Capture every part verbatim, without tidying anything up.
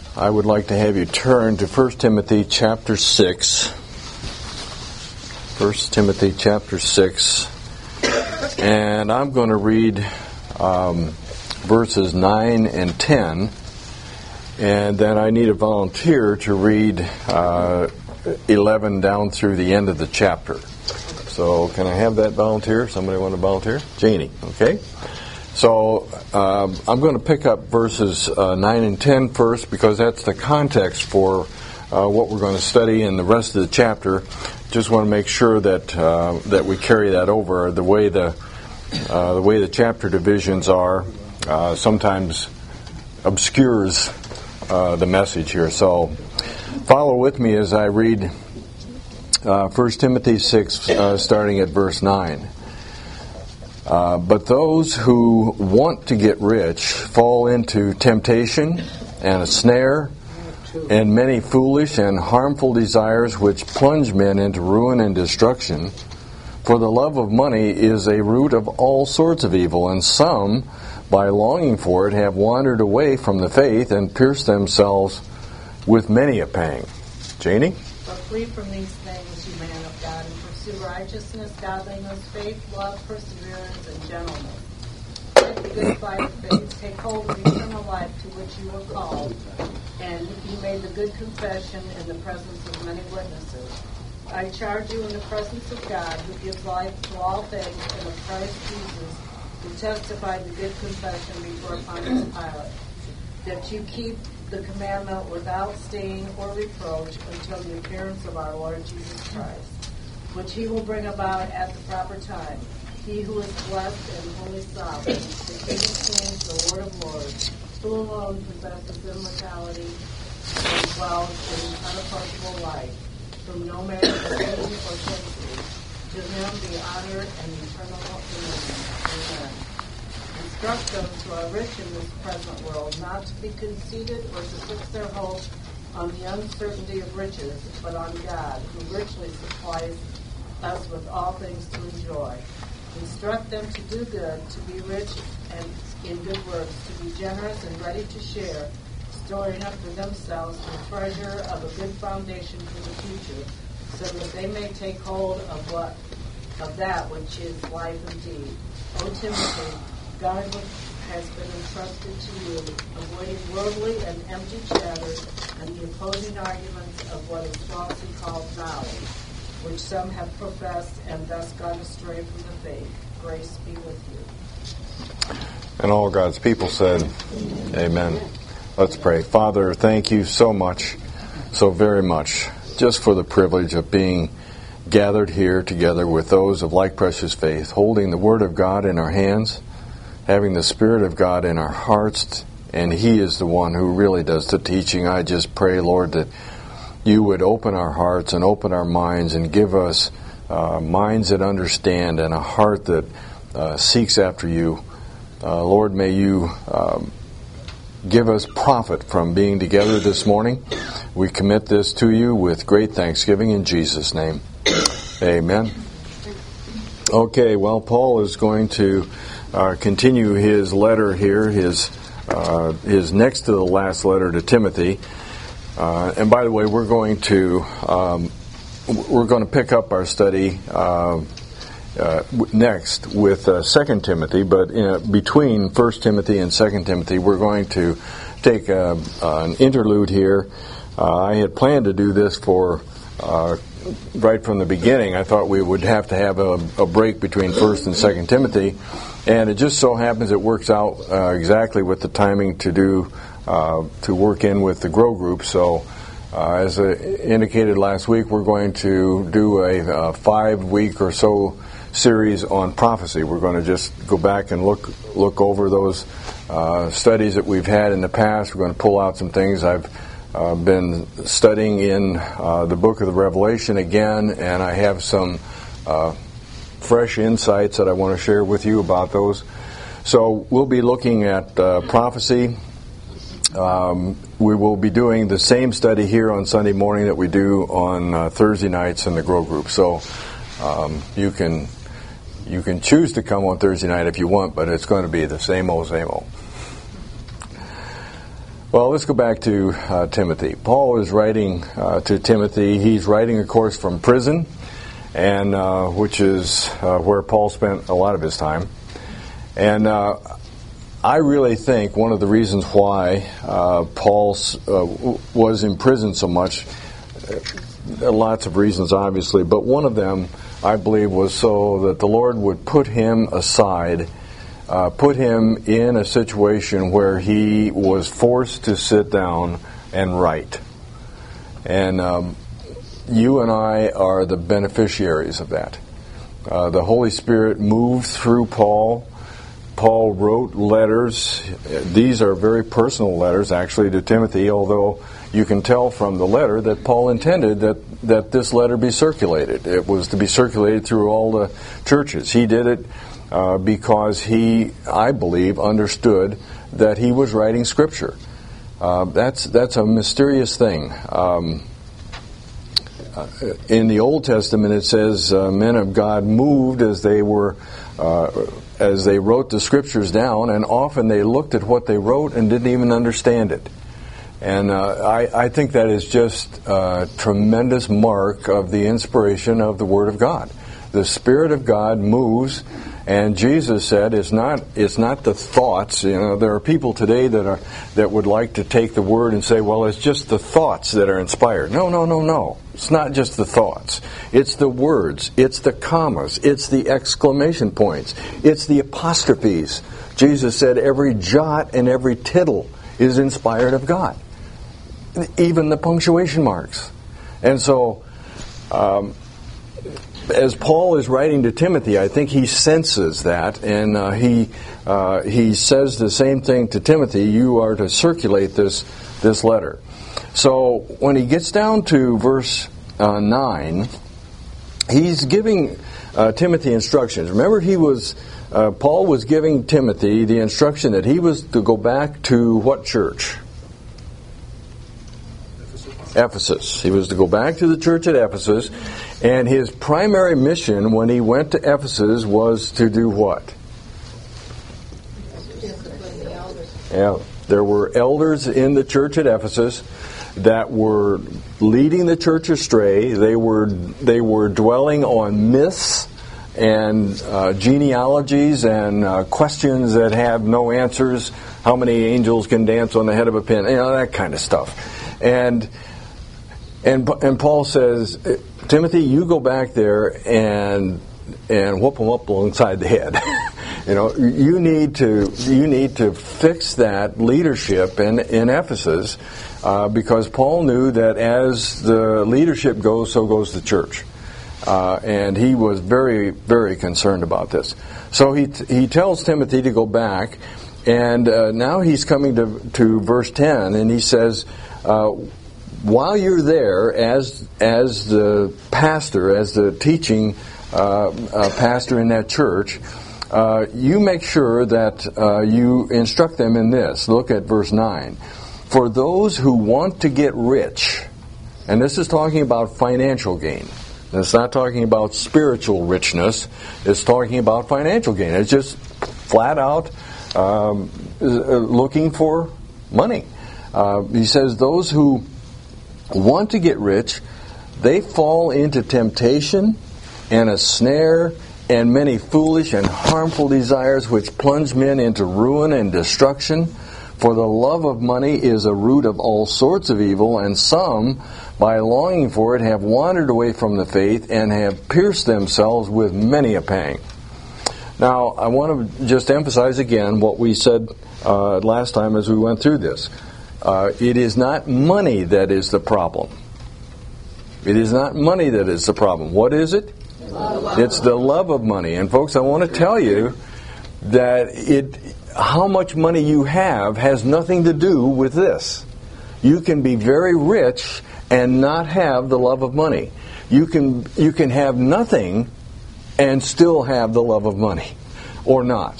I would like to have you turn to First Timothy chapter six. First Timothy chapter six. And I'm going to read um, verses nine and ten. And then I need a volunteer to read uh, eleven down through the end of the chapter. So can I have that volunteer? Somebody want to volunteer? Janie, okay? So uh, I'm going to pick up verses uh, nine and ten first because that's the context for uh, what we're going to study in the rest of the chapter. Just want to make sure that uh, that we carry that over. The way the uh, the way the chapter divisions are uh, sometimes obscures uh, the message here. So follow with me as I read uh, First Timothy six, uh, starting at verse nine. Uh, but those who want to get rich fall into temptation and a snare and many foolish and harmful desires which plunge men into ruin and destruction. For the love of money is a root of all sorts of evil, and some, by longing for it, have wandered away from the faith and pierced themselves with many a pang. Janie? But flee from these things, you man of God, and pursue righteousness, godliness, faith, love, perseverance, and gentleness. Fight the good fight of faith. Take hold of eternal life to which you were called, and you made the good confession in the presence of many witnesses. I charge you in the presence of God, who gives life to all things, and of Christ Jesus, who testified the good confession before Pontius Pilate, that you keep the commandment without stain or reproach until the appearance of our Lord Jesus Christ, which he will bring about at the proper time. He who is blessed and holy sovereign, the King of kings, the Lord of lords, who alone possesses immortality and dwells in unapproachable light, whom no man can see or taste. To him be honor and eternal dominion. Amen. Instruct those who are rich in this present world not to be conceited or to fix their hope on the uncertainty of riches, but on God, who richly supplies us with all things to enjoy. Instruct them to do good, to be rich and in good works, to be generous and ready to share, storing up for themselves the treasure of a good foundation for the future, so that they may take hold of what of that which is life indeed. O Timothy, God has been entrusted to you, avoiding worldly and empty chatter and the opposing arguments of what is falsely called knowledge, which some have professed and thus gone astray from the faith. Grace be with you. And all God's people said, Amen. Let's pray. Father, thank you so much, so very much, just for the privilege of being gathered here together with those of like precious faith, holding the Word of God in our hands, having the Spirit of God in our hearts, and He is the one who really does the teaching. I just pray, Lord, that you would open our hearts and open our minds and give us uh, minds that understand and a heart that uh, seeks after you. Uh, Lord, may you um, give us profit from being together this morning. We commit this to you with great thanksgiving in Jesus' name. Amen. Okay, well, Paul is going to uh, continue his letter here, his uh, his next to the last letter to Timothy. Uh, and by the way, we're going to um, we're going to pick up our study uh, uh, next with uh, Second Timothy. But in, between First Timothy and Second Timothy, we're going to take a, uh, an interlude here. Uh, I had planned to do this for uh, right from the beginning. I thought we would have to have a, a break between First and Second Timothy, and it just so happens it works out uh, exactly with the timing to do. Uh, to work in with the Grow Group. So, uh, as uh, indicated last week, we're going to do a, a five-week or so series on prophecy. We're going to just go back and look look over those uh, studies that we've had in the past. We're going to pull out some things I've uh, been studying in uh, the book of the Revelation again, and I have some uh, fresh insights that I want to share with you about those. So, we'll be looking at uh, prophecy. Um, we will be doing the same study here on Sunday morning that we do on uh, Thursday nights in the Grow Group. So um, you can you can choose to come on Thursday night if you want, but it's going to be the same old, same old. Well, let's go back to uh, Timothy. Paul is writing uh, to Timothy. He's writing, of course, from prison, and uh, which is uh, where Paul spent a lot of his time. And uh, I really think one of the reasons why uh, Paul uh, was in prison so much, uh, lots of reasons, obviously, but one of them, I believe, was so that the Lord would put him aside, uh, put him in a situation where he was forced to sit down and write. And um, you and I are the beneficiaries of that. Uh, the Holy Spirit moved through Paul. Paul wrote letters. These are very personal letters, actually, to Timothy, although you can tell from the letter that Paul intended that, that this letter be circulated. It was to be circulated through all the churches. He did it uh, because he, I believe, understood that he was writing Scripture. Uh, that's that's a mysterious thing. Um, in the Old Testament, it says uh, men of God moved as they were uh, as they wrote the Scriptures down, and often they looked at what they wrote and didn't even understand it. And uh, I, I think that is just a tremendous mark of the inspiration of the Word of God. The Spirit of God moves, and Jesus said it's not it's not the thoughts. You know, there are people today that are that would like to take the Word and say, well, it's just the thoughts that are inspired. No, no, no, no. It's not just the thoughts. It's the words. It's the commas. It's the exclamation points. It's the apostrophes. Jesus said every jot and every tittle is inspired of God. Even the punctuation marks. And so, um, as Paul is writing to Timothy, I think he senses that, and uh, he uh, he says the same thing to Timothy. You are to circulate this this letter. So when he gets down to verse uh, nine, he's giving uh, Timothy instructions. Remember, he was uh, Paul was giving Timothy the instruction that he was to go back to what church? Ephesus. He was to go back to the church at Ephesus, and his primary mission when he went to Ephesus was to do what? Discipline the elders. Yeah, there were elders in the church at Ephesus that were leading the church astray. They were they were dwelling on myths and uh, genealogies and uh, questions that have no answers. How many angels can dance on the head of a pin? You know, that kind of stuff. And And and Paul says, Timothy, you go back there and and whoop them up alongside the head. you know, you need to you need to fix that leadership in in Ephesus, uh, because Paul knew that as the leadership goes, so goes the church, uh, and he was very very concerned about this. So he he tells Timothy to go back, and uh, now he's coming to to verse ten, and he says. Uh, While you're there, as as the pastor, as the teaching uh, uh, pastor in that church, uh, you make sure that uh, you instruct them in this. Look at verse nine. For those who want to get rich, and this is talking about financial gain. It's not talking about spiritual richness. It's talking about financial gain. It's just flat out um, looking for money. Uh, he says those who want to get rich, they fall into temptation and a snare and many foolish and harmful desires which plunge men into ruin and destruction. For the love of money is a root of all sorts of evil, and some, by longing for it, have wandered away from the faith and have pierced themselves with many a pang. Now, I want to just emphasize again what we said uh, last time as we went through this. Uh, it is not money that is the problem. It is not money that is the problem. What is it? It's the love of money. And folks, I want to tell you that it, how much money you have has nothing to do with this. You can be very rich and not have the love of money. You can you can have nothing and still have the love of money, or not.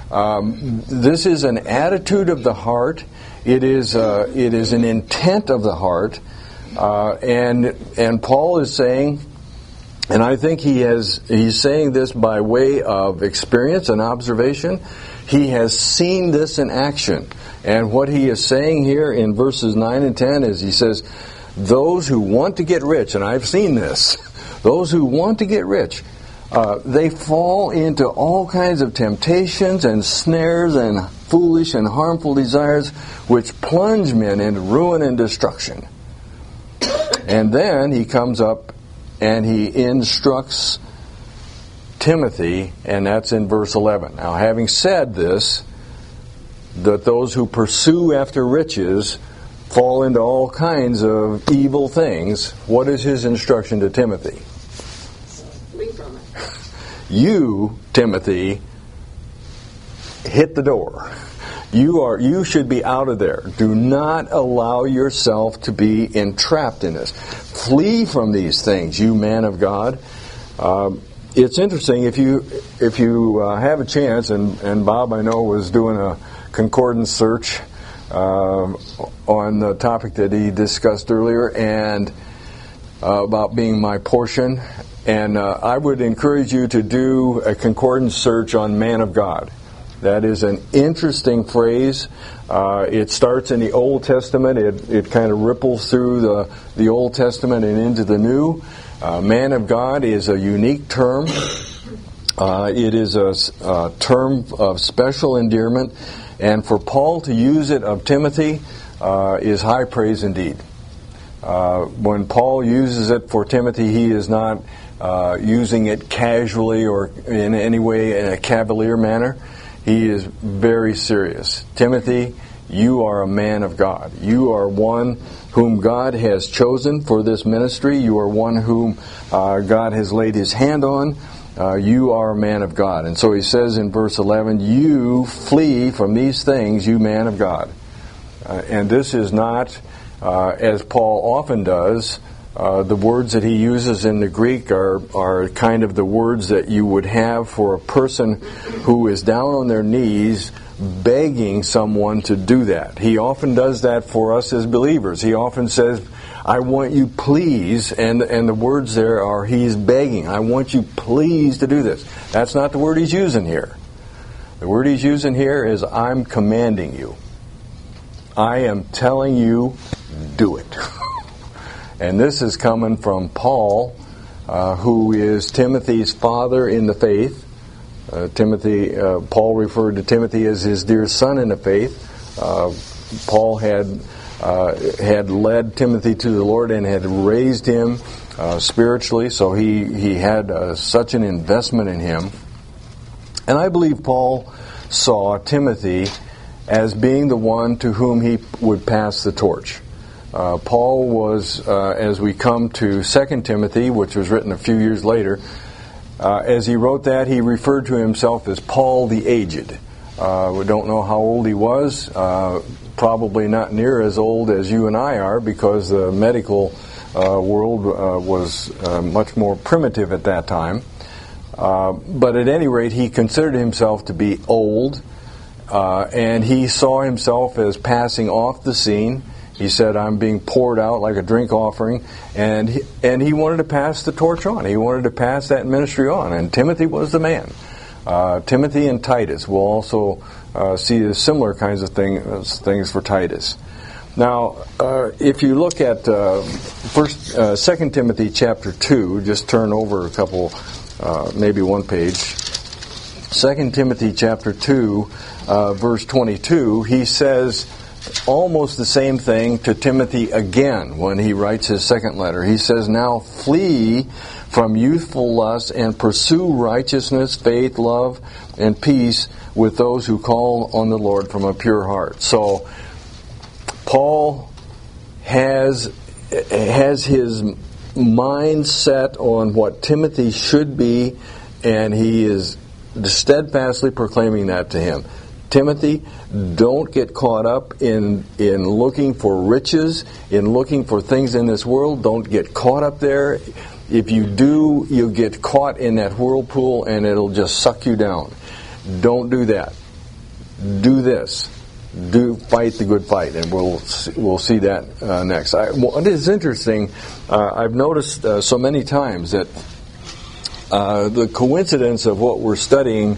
Um, this is an attitude of the heart. It is uh, it is an intent of the heart, uh, and and Paul is saying, and I think he has he's saying this by way of experience and observation. He has seen this in action. And what he is saying here in verses nine and ten is he says, those who want to get rich, and I've seen this, those who want to get rich, uh, they fall into all kinds of temptations and snares and foolish and harmful desires which plunge men into ruin and destruction. And then he comes up and he instructs Timothy, and that's in verse eleven. Now, having said this, that those who pursue after riches fall into all kinds of evil things, what is his instruction to Timothy? Flee from it. You, Timothy, hit the door. You are. You should be out of there. Do not allow yourself to be entrapped in this. Flee from these things, you man of God. Um, it's interesting if you if you uh, have a chance, and, and Bob I know was doing a concordance search uh, on the topic that he discussed earlier, and uh, about being my portion. And uh, I would encourage you to do a concordance search on man of God. That is an interesting phrase. Uh, it starts in the Old Testament. It, it kind of ripples through the, the Old Testament and into the New. Uh, man of God is a unique term. Uh, it is a, a term of special endearment. And for Paul to use it of Timothy uh, is high praise indeed. Uh, when Paul uses it for Timothy, he is not uh, using it casually or in any way in a cavalier manner. He is very serious. Timothy, you are a man of God. You are one whom God has chosen for this ministry. You are one whom uh, God has laid His hand on. Uh, you are a man of God. And so he says in verse eleven, you flee from these things, you man of God. Uh, and this is not, uh, as Paul often does, Uh, the words that he uses in the Greek are, are kind of the words that you would have for a person who is down on their knees begging someone to do that. He often does that for us as believers. He often says, I want you please, and, and the words there are he's begging. I want you please to do this. That's not the word he's using here. The word he's using here is I'm commanding you. I am telling you, do it. And this is coming from Paul, uh, who is Timothy's father in the faith. Uh, Timothy, uh, Paul referred to Timothy as his dear son in the faith. Uh, Paul had uh, had led Timothy to the Lord and had raised him uh, spiritually, so he he had uh, such an investment in him. And I believe Paul saw Timothy as being the one to whom he would pass the torch. Uh, Paul was, uh, as we come to Second Timothy, which was written a few years later, uh, as he wrote that, he referred to himself as Paul the Aged. Uh, we don't know how old he was, uh, probably not near as old as you and I are, because the medical uh, world uh, was uh, much more primitive at that time. Uh, but at any rate, he considered himself to be old, uh, and he saw himself as passing off the scene. He said, I'm being poured out like a drink offering, and he, and he wanted to pass the torch on. He wanted to pass that ministry on, and Timothy was the man. Uh, Timothy and Titus. We'll also uh, see the similar kinds of thing, uh, things for Titus. Now, uh, if you look at uh, first, uh, Second Timothy chapter two, just turn over a couple, uh, maybe one page. Second Timothy chapter two, uh, verse twenty-two, he says almost the same thing to Timothy again when he writes his second letter. He says, now flee from youthful lusts and pursue righteousness, faith, love, and peace with those who call on the Lord from a pure heart. So Paul has has his mind set on what Timothy should be, and he is steadfastly proclaiming that to him. Timothy, don't get caught up in in looking for riches, in looking for things in this world. Don't get caught up there. If you do, you'll get caught in that whirlpool and it'll just suck you down. Don't do that. Do this. Do fight the good fight, and we'll we'll see that uh, next. I, well, it is interesting. Uh, I've noticed uh, so many times that uh, the coincidence of what we're studying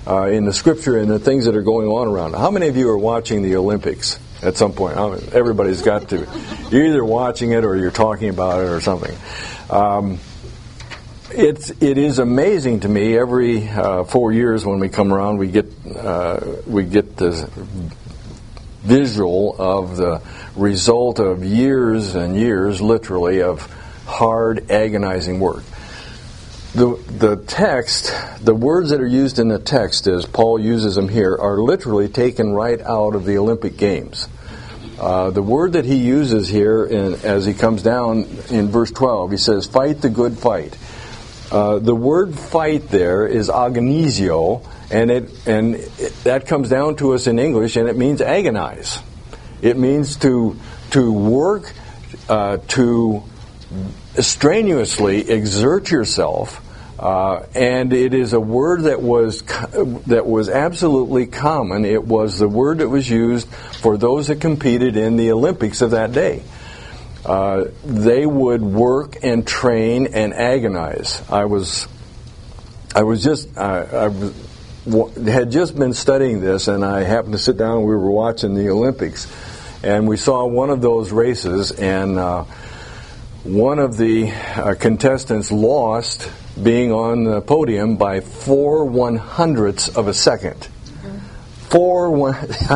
uh, in the Scripture and the things that are going on around. How many of you are watching the Olympics at some point? I mean, everybody's got to. You're either watching it or you're talking about it or something. Um, it's it is amazing to me. Every uh, four years when we come around, we get uh, we get the visual of the result of years and years, literally, of hard, agonizing work. The the text, the words that are used in the text, as Paul uses them here, are literally taken right out of the Olympic Games. Uh, the word that he uses here, in, as he comes down in verse twelve, he says, "Fight the good fight." Uh, the word "fight" there is agonizio, and it and it, that comes down to us in English, and it means agonize. It means to to work, uh, to strenuously exert yourself, uh, and it is a word that was that was absolutely common. It was the word that was used for those that competed in the Olympics of that day. Uh, they would work and train and agonize. I was, I was just, uh, I was, had just been studying this, and I happened to sit down and we were watching the Olympics, and we saw one of those races, and uh, one of the uh, contestants lost, being on the podium, by four one hundredths of a second. Four one,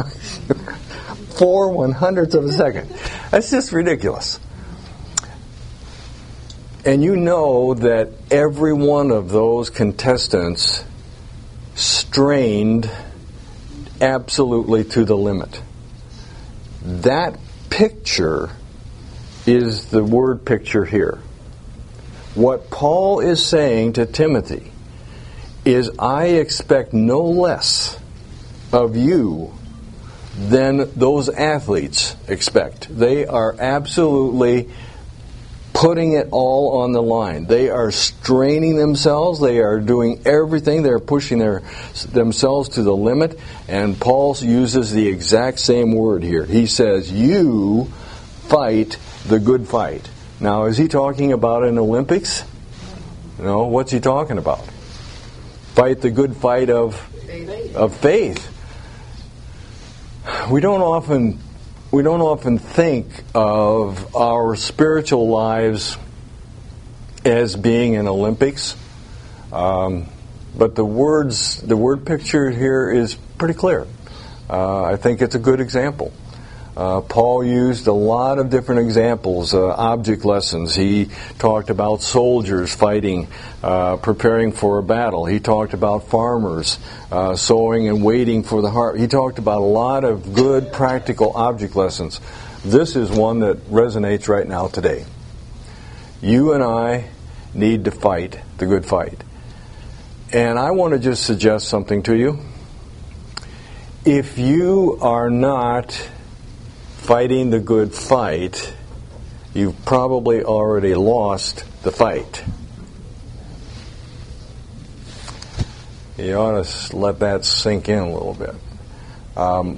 four one hundredths of a second. That's just ridiculous. And you know that every one of those contestants strained absolutely to the limit. That picture is the word picture here. What Paul is saying to Timothy is, I expect no less of you than those athletes expect. They are absolutely putting it all on the line. They are straining themselves. They are doing everything. They're pushing their themselves to the limit. And Paul uses the exact same word here. He says, you fight the good fight. Now, is he talking about an Olympics? No. What's he talking about? Fight the good fight of faith. Of faith. We don't often we don't often think of our spiritual lives as being an Olympics, um, but the words the word picture here is pretty clear. Uh, I think it's a good example. Uh, Paul used a lot of different examples, uh, object lessons. He talked about soldiers fighting, uh, preparing for a battle. He talked about farmers uh, sowing and waiting for the harvest. He talked about a lot of good, practical object lessons. This is one that resonates right now today. You and I need to fight the good fight. And I want to just suggest something to you. If you are not fighting the good fight, you've probably already lost the fight. You ought to let that sink in a little bit. Um,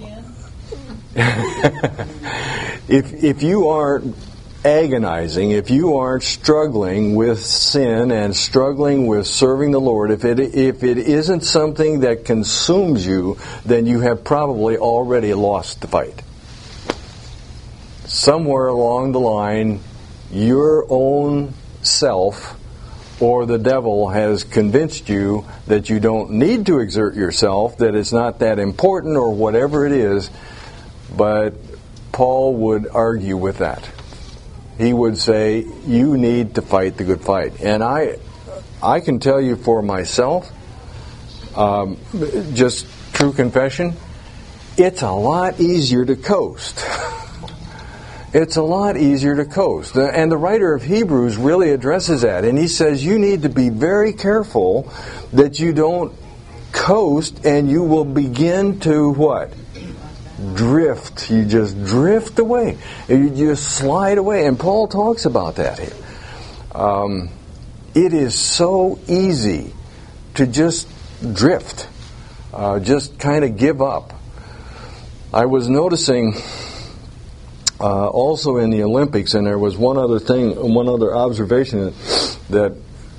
if if you aren't agonizing, if you aren't struggling with sin and struggling with serving the Lord, if it if it isn't something that consumes you, then you have probably already lost the fight. Somewhere along the line, your own self or the devil has convinced you that you don't need to exert yourself, that it's not that important or whatever it is, but Paul would argue with that. He would say, you need to fight the good fight. And I I can tell you for myself, um, just true confession, it's a lot easier to coast. It's a lot easier to coast. And the writer of Hebrews really addresses that. And he says you need to be very careful that you don't coast and you will begin to what? Drift. You just drift away. You just slide away. And Paul talks about that here. Um, it is so easy to just drift. Uh, just kind of give up. I was noticing... Uh, also in the Olympics, and there was one other thing, one other observation that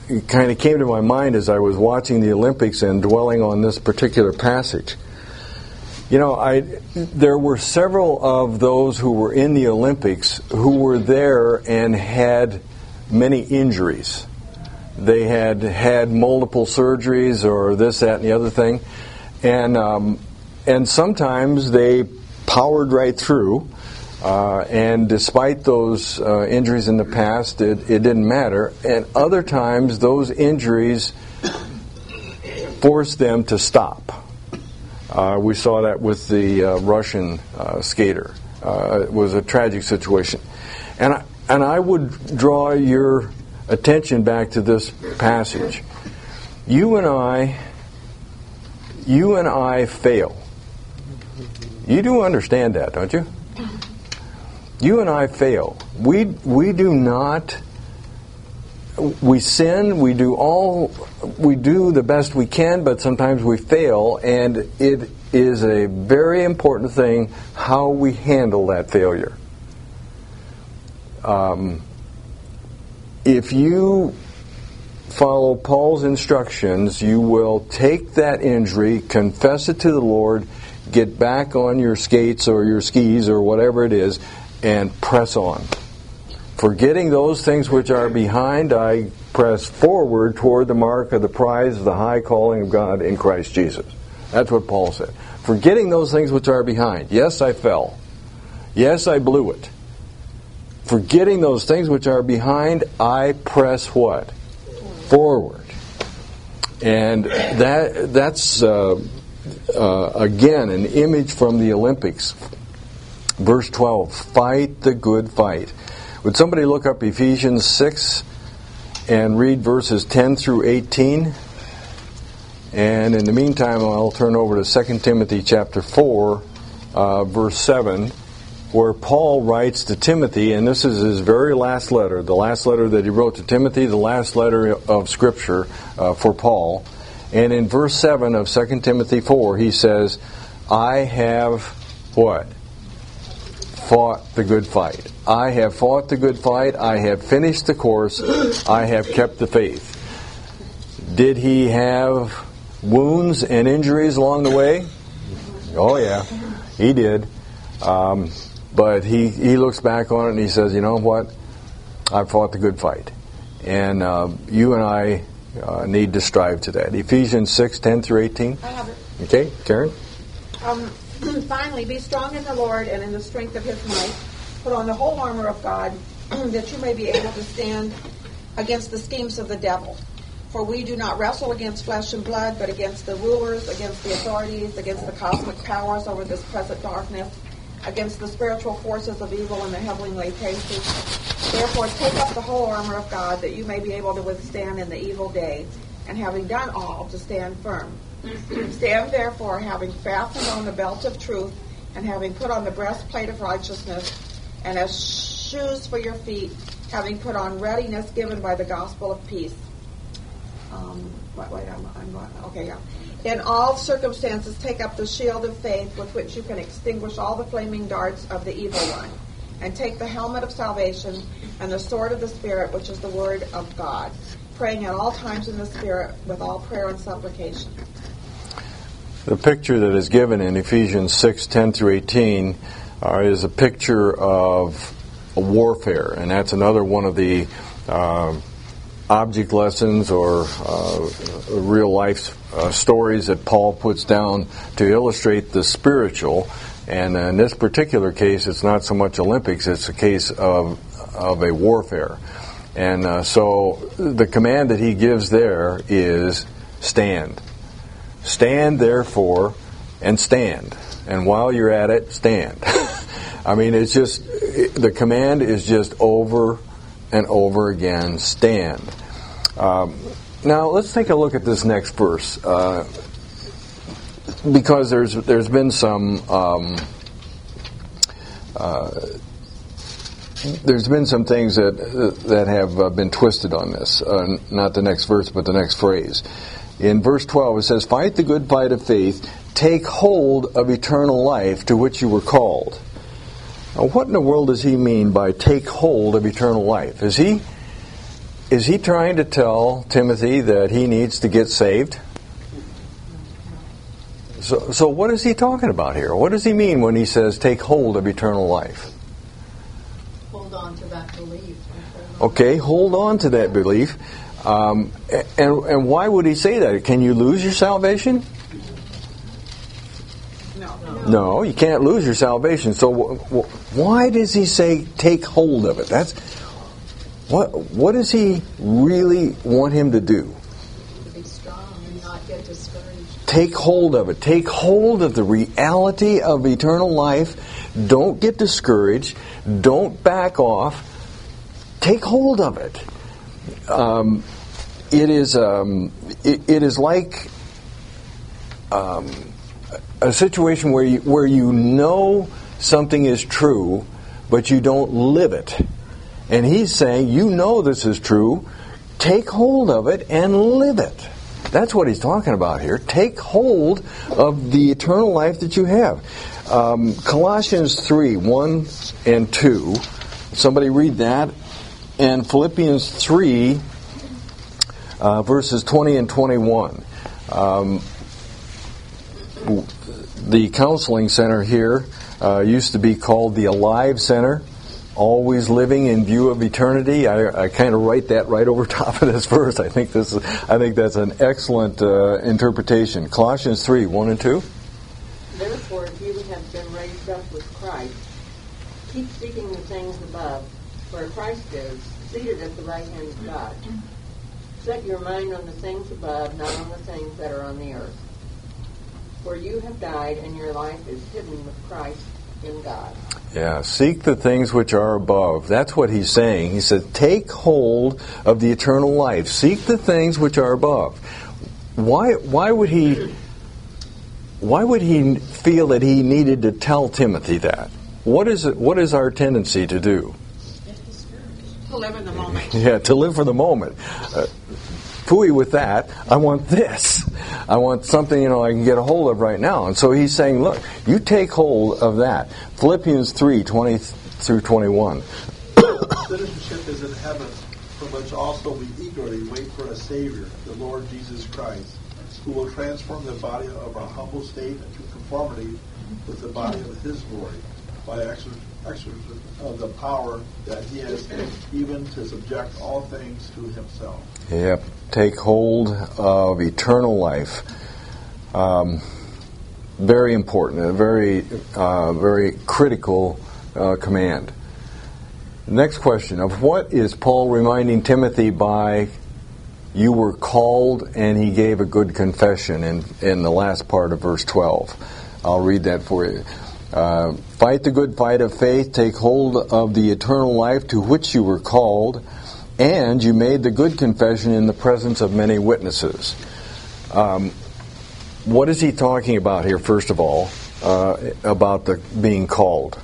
kind of came to my mind as I was watching the Olympics and dwelling on this particular passage. You know, I there were several of those who were in the Olympics who were there and had many injuries. They had had multiple surgeries or this, that, and the other thing. And um, and sometimes they powered right through. Uh, and despite those uh, injuries in the past, it, it didn't matter. And other times, those injuries forced them to stop. Uh, we saw that with the uh, Russian uh, skater. Uh, it was a tragic situation. And I, and I would draw your attention back to this passage. You and I, you and I fail. You do understand that, don't you? You and I fail. We we do not. We sin. We do all. We do the best we can, but sometimes we fail, and it is a very important thing how we handle that failure. Um, if you follow Paul's instructions, you will take that injury, confess it to the Lord, get back on your skates or your skis or whatever it is, and press on. Forgetting those things which are behind, I press forward toward the mark of the prize of the high calling of God in Christ Jesus. That's what Paul said. Forgetting those things which are behind. Yes, I fell. Yes, I blew it. Forgetting those things which are behind, I press what? Forward. And that that's, uh, uh, again, an image from the Olympics. Verse twelve, fight the good fight. Would somebody look up Ephesians six and read verses ten through eighteen? And in the meantime, I'll turn over to Second Timothy chapter four, uh, verse seven, where Paul writes to Timothy, and this is his very last letter, the last letter that he wrote to Timothy, the last letter of Scripture uh, for Paul. And in verse seven of Second Timothy four, he says, I have what? Fought the good fight. I have fought the good fight. I have finished the course. I have kept the faith. Did he have wounds and injuries along the way? Oh yeah, he did. Um, but he, he looks back on it and he says, you know what? I fought the good fight. And uh, you and I uh, need to strive to that. Ephesians six, ten through eighteen. I have it. Okay, Karen? Um, finally, be strong in the Lord and in the strength of His might. Put on the whole armor of God, that you may be able to stand against the schemes of the devil. For we do not wrestle against flesh and blood, but against the rulers, against the authorities, against the cosmic powers over this present darkness, against the spiritual forces of evil in the heavenly places. Therefore, take up the whole armor of God, that you may be able to withstand in the evil day, and having done all, to stand firm. Stand therefore, having fastened on the belt of truth, and having put on the breastplate of righteousness, and as shoes for your feet, having put on readiness given by the gospel of peace. Um, wait, wait, I'm, I'm going, okay, yeah. In all circumstances, take up the shield of faith with which you can extinguish all the flaming darts of the evil one, and take the helmet of salvation and the sword of the Spirit, which is the word of God, praying at all times in the Spirit with all prayer and supplication. The picture that is given in Ephesians six, ten through eighteen uh, is a picture of a warfare, and that's another one of the uh, object lessons or uh, real life uh, stories that Paul puts down to illustrate the spiritual. And in this particular case, it's not so much Olympics, it's a case of of a warfare. And uh, so the command that he gives there is stand. Stand, therefore, and stand. And while you're at it, stand. I mean, it's just, it, the command is just over and over again, stand. Um, now, let's take a look at this next verse. Uh, because there's there's been some... Um, uh, There's been some things that that have uh, been twisted on this. Uh, not the next verse, but the next phrase. In verse twelve, it says, "Fight the good fight of faith. Take hold of eternal life to which you were called." Now, what in the world does he mean by take hold of eternal life? Is he is he trying to tell Timothy that he needs to get saved? So, so what is he talking about here? What does he mean when he says, take hold of eternal life? Hold on to that belief. Okay, hold on to that belief. Um, and, and why would he say that? Can you lose your salvation? No. No, you can't lose your salvation. So w- w- why does he say take hold of it? That's what. What does he really want him to do? To be strong and not get discouraged. Take hold of it. Take hold of the reality of eternal life. Don't get discouraged. Don't back off. Take hold of it. Um, it is. Um, it, it is like um, a situation where you where you know something is true, but you don't live it. And he's saying, you know this is true. Take hold of it and live it. That's what he's talking about here. Take hold of the eternal life that you have. Um, Colossians three, one and two. Somebody read that. And Philippians three, uh, verses twenty and twenty-one. Um, the counseling center here uh, used to be called the Alive Center. Always living in view of eternity. I, I kind of write that right over top of this verse. I think this is, I think that's an excellent uh, interpretation. Colossians three, one and two. Therefore, if you have been raised up with Christ, keep seeking the things above, where Christ is, seated at the right hand of God. Set your mind on the things above, not on the things that are on the earth. For you have died, and your life is hidden with Christ in God. Yeah, seek the things which are above. That's what he's saying. He said, take hold of the eternal life. Seek the things which are above. Why? Why would he? Why would he feel that he needed to tell Timothy that? What is it? What is our tendency to do? To live in the moment. Yeah, to live for the moment. Uh, Phooey with that, I want this. I want something, you know, I can get a hold of right now. And so he's saying, look, you take hold of that. Philippians three, twenty through twenty-one. Citizenship is in heaven, from which also we eagerly wait for a Savior, the Lord Jesus Christ, who will transform the body of our humble state into conformity with the body of His glory, by exercise of the power that He has, even to subject all things to Himself. Yep. Take hold of eternal life. Um, very important, a very, uh, very critical uh, command. Next question: of what is Paul reminding Timothy by "you were called," and he gave a good confession in in the last part of verse twelve? I'll read that for you. Uh, Fight the good fight of faith. Take hold of the eternal life to which you were called, and you made the good confession in the presence of many witnesses. Um, what is he talking about here, first of all, uh, about the being called?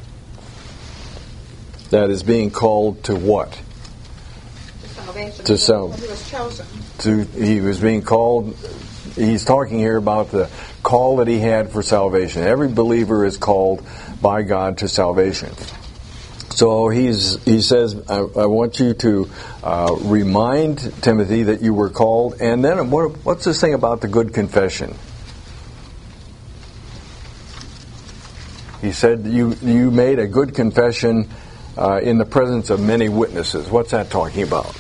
That is being called to what? To salvation. To sal- He was chosen. To, he was being called. He's talking here about the call that he had for salvation. Every believer is called by God to salvation. So he's he says, I, I want you to uh, remind Timothy that you were called. And then what, what's this thing about the good confession? He said you you made a good confession uh, in the presence of many witnesses. What's that talking about?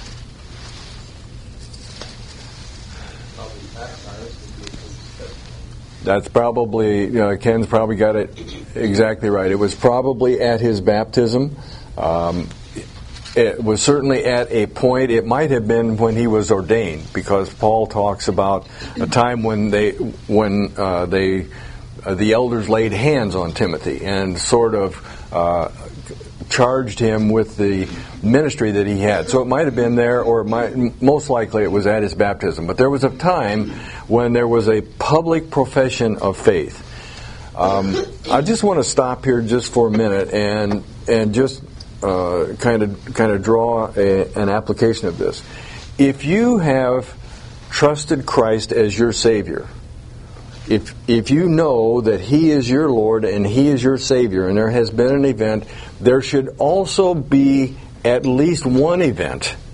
That's probably, you know, Ken's probably got it exactly right. It was probably at his baptism. Um, it was certainly at a point, it might have been when he was ordained, because Paul talks about a time when they, when uh, they, uh, the elders laid hands on Timothy and sort of uh, charged him with the ministry that he had. So it might have been there, or it might, most likely it was at his baptism. But there was a time when there was a public profession of faith. Um, I just want to stop here just for a minute and and just uh, kind of kind of draw a, an application of this. If you have trusted Christ as your Savior, if if you know that He is your Lord and He is your Savior, and there has been an event, there should also be at least one event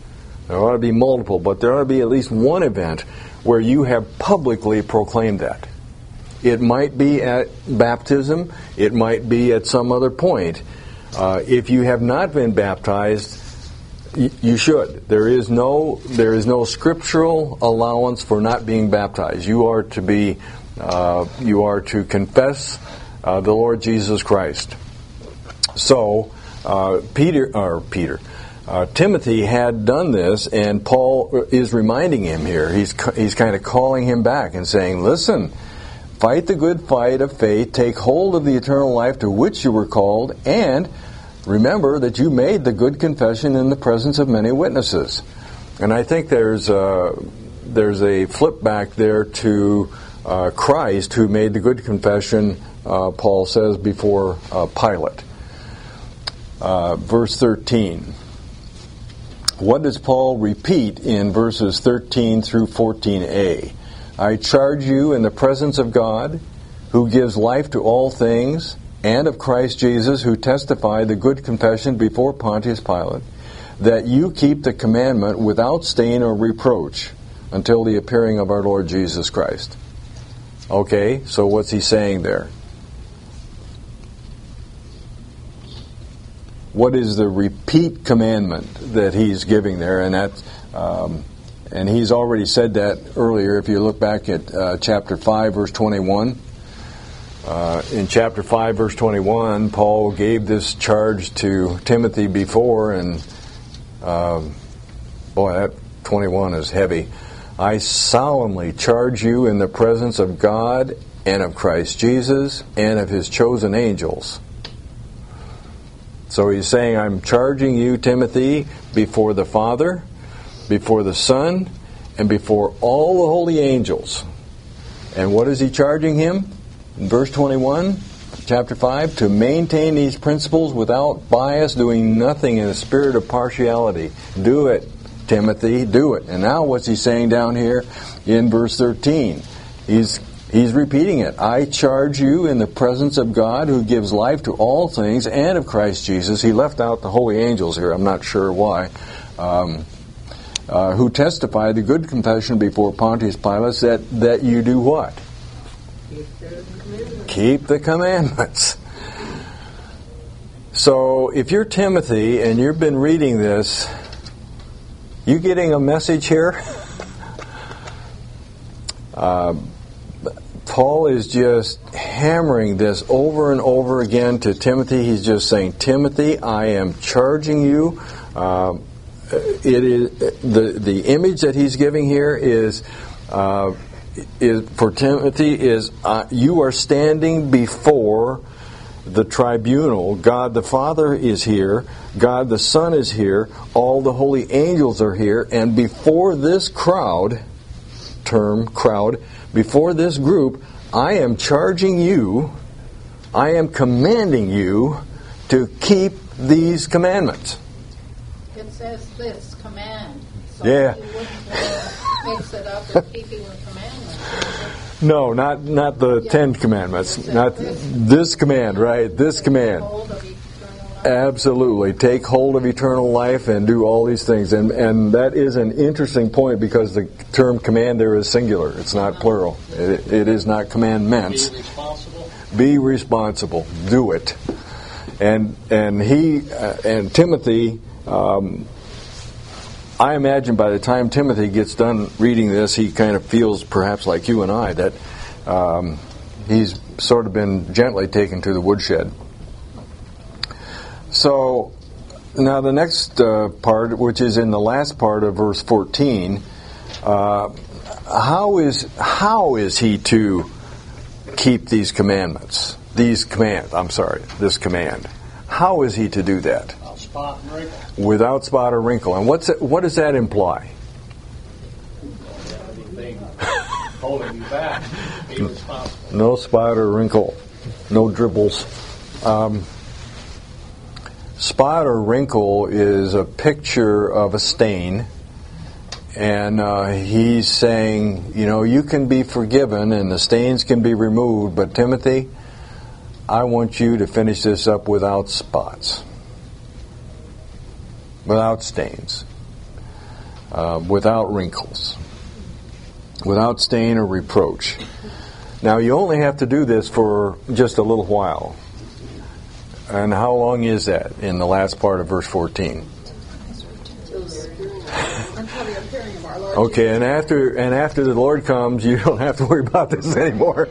There ought to be multiple, but there ought to be at least one event where you have publicly proclaimed that. It might be at baptism. It might be at some other point. Uh, if you have not been baptized, y- you should. There is no there is no scriptural allowance for not being baptized. You are to be uh, you are to confess uh, the Lord Jesus Christ. So uh, Peter or Peter. Uh, Timothy had done this, and Paul is reminding him here. He's he's kind of calling him back and saying, listen, fight the good fight of faith, take hold of the eternal life to which you were called, and remember that you made the good confession in the presence of many witnesses. And I think there's a, there's a flip back there to uh, Christ, who made the good confession, uh, Paul says, before uh, Pilate. Uh, verse thirteen. What does Paul repeat in verses thirteen through fourteen a? I charge you in the presence of God, who gives life to all things, and of Christ Jesus, who testified the good confession before Pontius Pilate, that you keep the commandment without stain or reproach until the appearing of our Lord Jesus Christ. Okay, so what's he saying there? What is the repeat commandment that he's giving there? And that, um, and he's already said that earlier. If you look back at uh, chapter five, verse twenty-one, uh, in chapter five, verse twenty-one, Paul gave this charge to Timothy before, and um, boy, that twenty-one is heavy. I solemnly charge you in the presence of God and of Christ Jesus and of His chosen angels. So he's saying, I'm charging you, Timothy, before the Father, before the Son, and before all the holy angels. And what is he charging him? In verse twenty-one, chapter five, to maintain these principles without bias, doing nothing in a spirit of partiality. Do it, Timothy, do it. And now what's he saying down here in verse thirteen? He's He's repeating it. I charge you in the presence of God, who gives life to all things, and of Christ Jesus. He left out the holy angels here. I'm not sure why. Um, uh, who testified the good confession before Pontius Pilate that, that you do what? Keep the commandments. Keep the commandments. So if you're Timothy and you've been reading this, you getting a message here? uh, Paul is just hammering this over and over again to Timothy. He's just saying, Timothy, I am charging you. Uh, it is the the image that he's giving here is uh, is for Timothy is uh, you are standing before the tribunal. God the Father is here. God the Son is here. All the holy angels are here, and before this crowd, term crowd. Before this group, I am charging you, I am commanding you to keep these commandments. It says this, command. So Yeah. you wouldn't want to mix it up with keeping the commandments. No, not not the Yeah. Ten Commandments. It says Not this. this command, right? This command. Hold of eternal life. Absolutely. Take hold of eternal life and do all these things. And and that is an interesting point, because the term command there is singular. It's not plural. It, it is not commandments. Be responsible. Be responsible. Do it. And and he uh, and Timothy, um, I imagine by the time Timothy gets done reading this, he kind of feels perhaps like you and I, that um, he's sort of been gently taken to the woodshed. So now the next uh, part, which is in the last part of verse fourteen, uh, how is how is he to keep these commandments? These commands. I'm sorry, this command. How is he to do that? Without spot and wrinkle. Without spot or wrinkle. And what's it, what does that imply? Anything holding you back. Be responsible. No spot or wrinkle. No dribbles. Um, spot or wrinkle is a picture of a stain. And uh, he's saying, you know, you can be forgiven and the stains can be removed, but Timothy, I want you to finish this up without spots, without stains. uh, without wrinkles, without stain or reproach. Now, you only have to do this for just a little while. And how long is that in the last part of verse fourteen? Okay, and after and after the Lord comes, you don't have to worry about this anymore.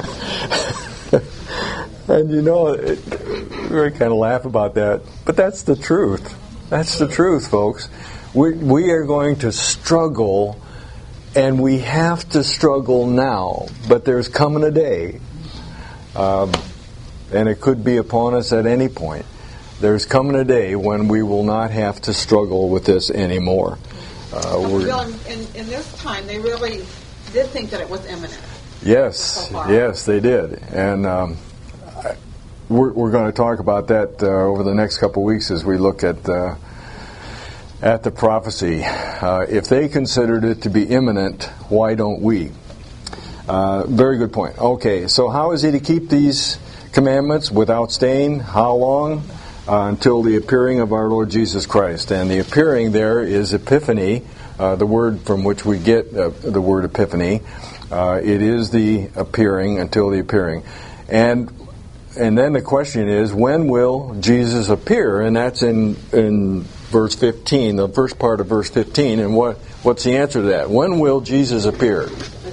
And you know, it, we kind of laugh about that, but that's the truth. That's the truth, folks. We we are going to struggle, and we have to struggle now. But there's coming a day, um, and it could be upon us at any point. There's coming a day when we will not have to struggle with this anymore. Uh, well, in, in this time, they really did think that it was imminent. Yes, so yes, they did, and um, I, we're, we're going to talk about that uh, over the next couple of weeks as we look at uh, at the prophecy. Uh, if they considered it to be imminent, why don't we? Uh, very good point. Okay, so how is he to keep these commandments without stain? How long? Uh, until the appearing of our Lord Jesus Christ. And the appearing there is epiphany, uh, the word from which we get uh, the word epiphany. Uh, it is the appearing until the appearing. And and then the question is, when will Jesus appear? And that's in in verse fifteen, the first part of verse fifteen. And what what's the answer to that? When will Jesus appear?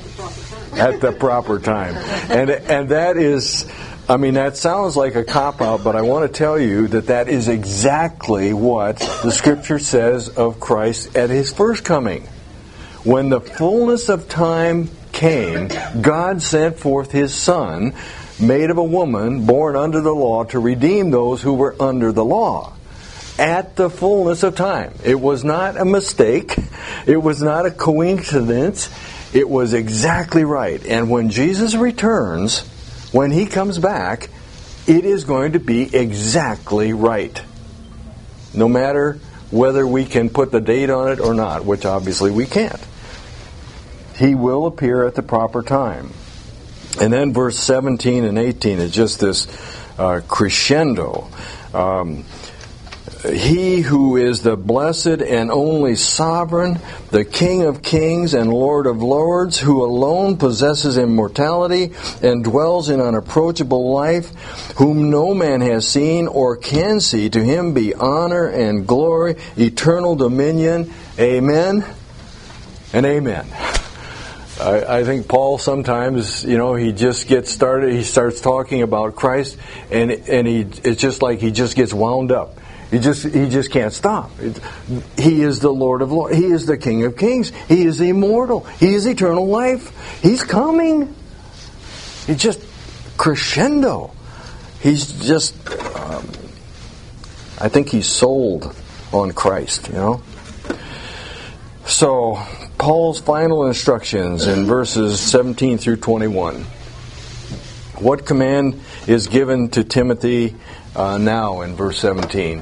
At the proper time. And and that is... I mean, that sounds like a cop-out, but I want to tell you that that is exactly what the Scripture says of Christ at His first coming. When the fullness of time came, God sent forth His Son, made of a woman, born under the law, to redeem those who were under the law. At the fullness of time. It was not a mistake. It was not a coincidence. It was exactly right. And when Jesus returns... when He comes back, it is going to be exactly right. No matter whether we can put the date on it or not, which obviously we can't. He will appear at the proper time. And then verse seventeen and eighteen is just this uh, crescendo. Um, He who is the blessed and only sovereign, the King of kings and Lord of lords, who alone possesses immortality and dwells in unapproachable life, whom no man has seen or can see, to Him be honor and glory, eternal dominion. Amen and amen. I, I think Paul sometimes, you know, he just gets started, he starts talking about Christ, and and he it's just like he just gets wound up. He just he just can't stop. He is the Lord of Lords. He is the King of Kings. He is immortal. He is eternal life. He's coming. He's just crescendo. He's just, um, I think he's sold on Christ, you know. So, Paul's final instructions in verses seventeen through twenty-one. What command is given to Timothy uh, now in verse seventeen?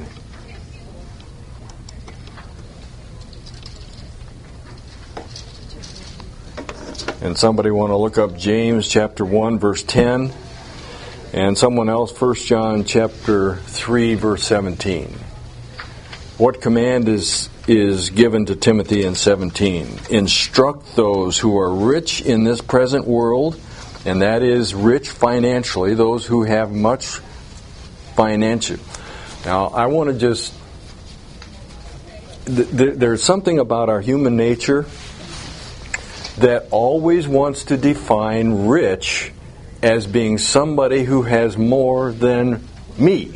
And somebody want to look up James chapter one verse ten, and someone else First John chapter three verse seventeen. What command is is given to Timothy in seventeen? Instruct those who are rich in this present world, and that is rich financially, those who have much financial. Now, I want to just th- th- there's something about our human nature that always wants to define rich as being somebody who has more than me.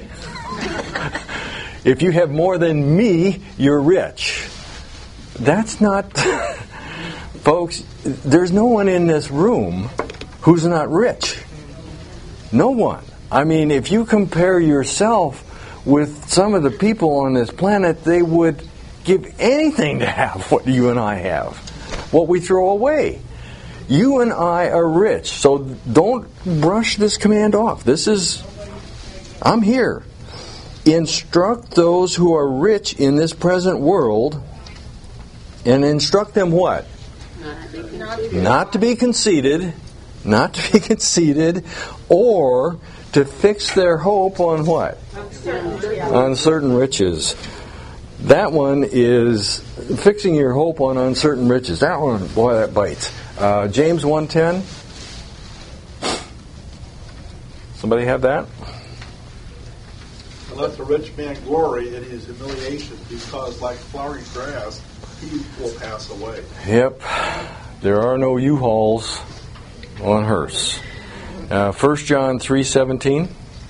If you have more than me, you're rich. That's not... Folks, there's no one in this room who's not rich. No one. I mean, if you compare yourself with some of the people on this planet, they would give anything to have what you and I have. What we throw away. You and I are rich, so don't brush this command off. This is, I'm here. Instruct those who are rich in this present world, and instruct them what? Not to be conceited, not to be conceited, or to fix their hope on what? On certain riches. That one is fixing your hope on uncertain riches. That one, boy, that bites. Uh, James one ten. Somebody have that? And let the rich man glory in his humiliation, because like flowering grass, he will pass away. Yep. There are no U-Hauls on hearse. Uh, First John three seventeen.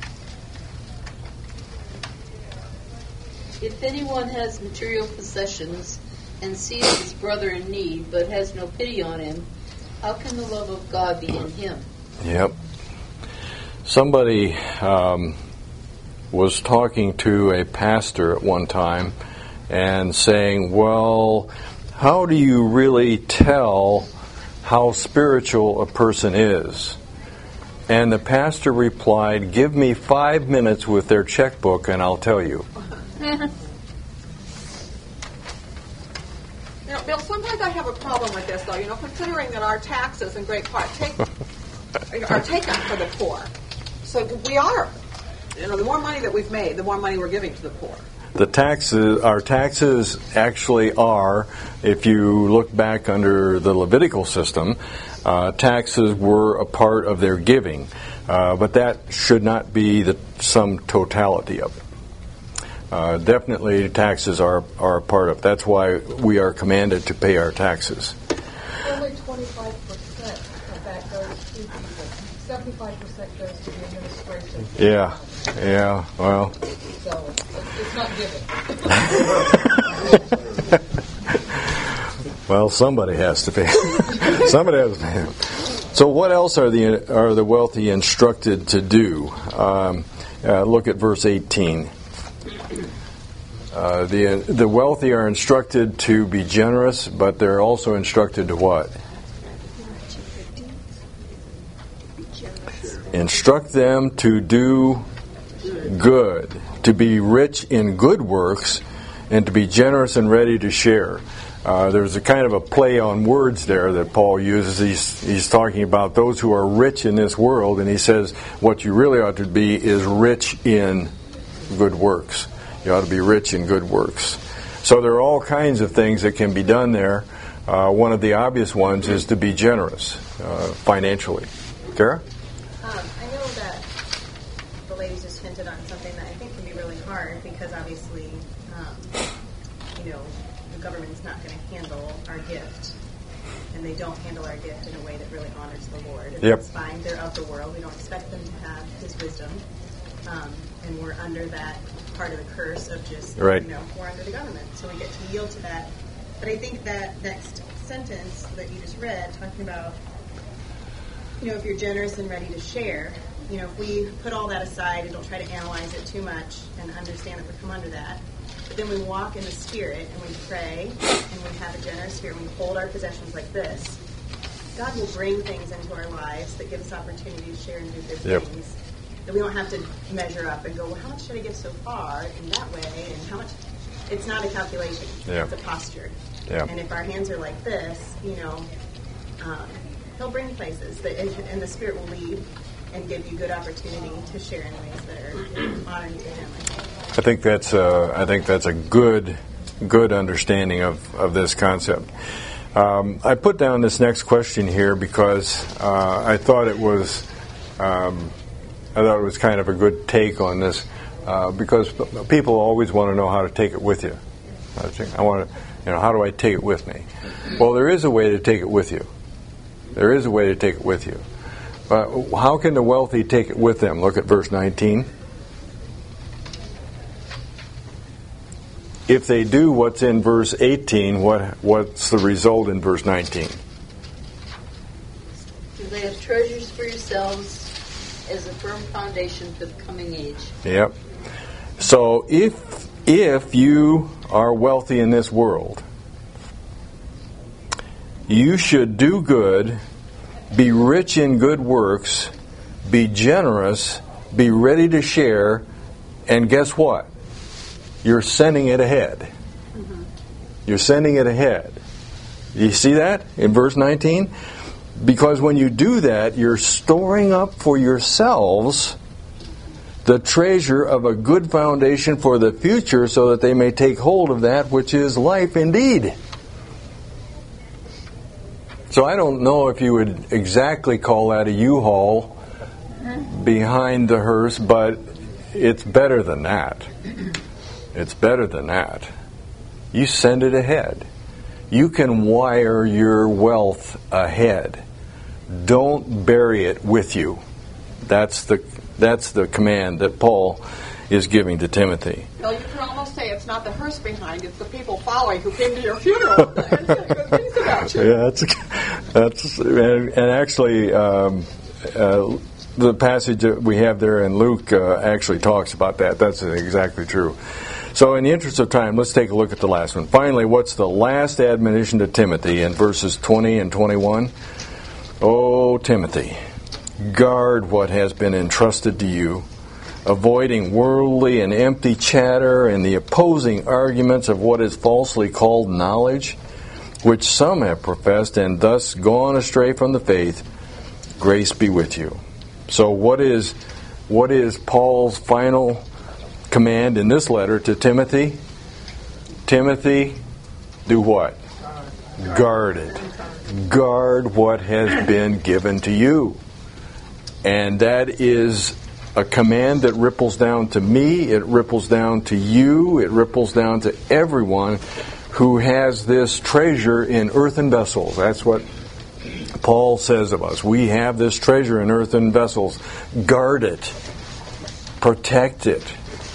If anyone has material possessions and sees his brother in need, but has no pity on him, how can the love of God be in him? Yep. Somebody um, was talking to a pastor at one time and saying, well, how do you really tell how spiritual a person is? And the pastor replied, give me five minutes with their checkbook and I'll tell you. You know, Bill, sometimes I have a problem with this, though, you know, considering that our taxes in great part take, are taken for the poor. So we are, you know, the more money that we've made, the more money we're giving to the poor. The taxes, our taxes actually are, if you look back under the Levitical system, uh, taxes were a part of their giving. Uh, but that should not be the sum totality of it. Uh, definitely taxes are, are a part of it. That's why we are commanded to pay our taxes. Only twenty-five percent of that goes to people. seventy-five percent goes to the administration. Yeah, yeah, well. So it's, it's not giving. Well, somebody has to pay. Somebody has to pay. So what else are the are the wealthy instructed to do? Um, uh, look at verse eighteen. Uh, the the wealthy are instructed to be generous, but they're also instructed to what? Instruct them to do good, to be rich in good works, and to be generous and ready to share. Uh, there's a kind of a play on words there that Paul uses. He's he's talking about those who are rich in this world, and he says what you really ought to be is rich in good works. You ought to be rich in good works. So there are all kinds of things that can be done there. Uh, one of the obvious ones is to be generous uh, financially. Kara? Um, I know that the ladies just hinted on something that I think can be really hard because obviously, um, you know, the government's not going to handle our gift, and they don't handle our gift in a way that really honors the Lord. And yep. That's fine. They're of the world. We don't expect them to have His wisdom, um, and we're under that part of the curse of just, right. you know, we're under the government, so we get to yield to that. But I think that next sentence that you just read, talking about, you know, if you're generous and ready to share, you know, if we put all that aside and don't try to analyze it too much and understand that we come under that, but then we walk in the Spirit and we pray and we have a generous spirit and we hold our possessions like this, God will bring things into our lives that give us opportunity to share and do good yep. things. That we don't have to measure up and go, well, how much should I give so far in that way, and how much? It's not a calculation. Yeah. It's a posture. Yeah. And if our hands are like this, you know, um, He'll bring places, that, and the Spirit will lead and give you good opportunity to share in ways that are honoring to Him. I think that's a, I think that's a good good understanding of, of this concept. Um, I put down this next question here because uh, I thought it was. Um, I thought it was kind of a good take on this uh, because people always want to know how to take it with you. I want to, you know, how do I take it with me? Well, there is a way to take it with you. There is a way to take it with you. Uh, how can the wealthy take it with them? Look at verse nineteen. If they do what's in verse eighteen, what what's the result in verse nineteen? Do they have treasures for yourselves as a firm foundation for the coming age? Yep. So if if you are wealthy in this world, you should do good, be rich in good works, be generous, be ready to share, and guess what? You're sending it ahead. Mm-hmm. You're sending it ahead. You see that in verse nineteen? Because when you do that, you're storing up for yourselves the treasure of a good foundation for the future, so that they may take hold of that which is life indeed. So I don't know if you would exactly call that a U-Haul behind the hearse, but it's better than that. It's better than that. You send it ahead. You can wire your wealth ahead. Don't bury it with you. That's the that's the command that Paul is giving to Timothy. Well, you can almost say it's not the hearse behind, it's the people following who came to your funeral and said good things about you. Yeah, that's that's and, and actually um, uh, the passage that we have there in Luke uh, actually talks about that. That's exactly true. So in the interest of time, let's take a look at the last one. Finally, what's the last admonition to Timothy in verses twenty and twenty-one? Oh, Timothy, guard what has been entrusted to you, avoiding worldly and empty chatter and the opposing arguments of what is falsely called knowledge, which some have professed and thus gone astray from the faith. Grace be with you. So what is what is Paul's final command in this letter to Timothy? Timothy, do what? Guard it. Guard what has been given to you. And that is a command that ripples down to me, it ripples down to you, it ripples down to everyone who has this treasure in earthen vessels. That's what Paul says of us. We have this treasure in earthen vessels. Guard it. Protect it.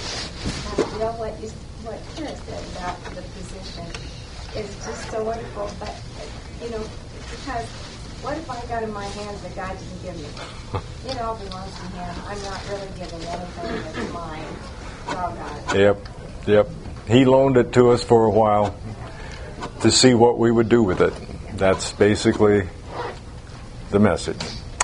You know what, you, what Karen said about the position is just so wonderful, but, you know, because what if I got in my hands that God didn't give me? It all belongs to Him. I'm not really giving anything that's mine. Oh, God. Yep, yep. He loaned it to us for a while to see what we would do with it. That's basically the message.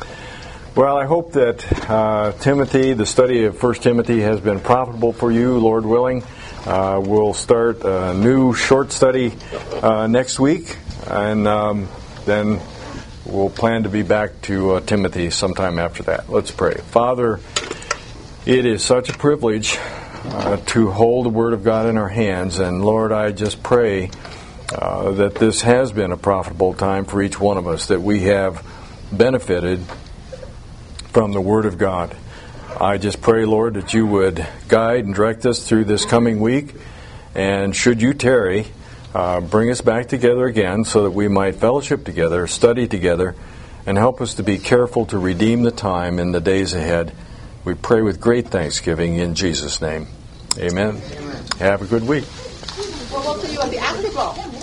Well, I hope that uh, Timothy, the study of First Timothy, has been profitable for you, Lord willing. Uh, we'll start a new short study uh, next week, and um, then we'll plan to be back to uh, Timothy sometime after that. Let's pray. Father, it is such a privilege uh, to hold the Word of God in our hands, and Lord, I just pray uh, that this has been a profitable time for each one of us, that we have benefited from the Word of God. I just pray, Lord, that you would guide and direct us through this coming week, and should you tarry, uh, bring us back together again so that we might fellowship together, study together, and help us to be careful to redeem the time in the days ahead. We pray with great thanksgiving in Jesus' name. Amen. Amen. Have a good week. Well, we'll see you at the afterglow.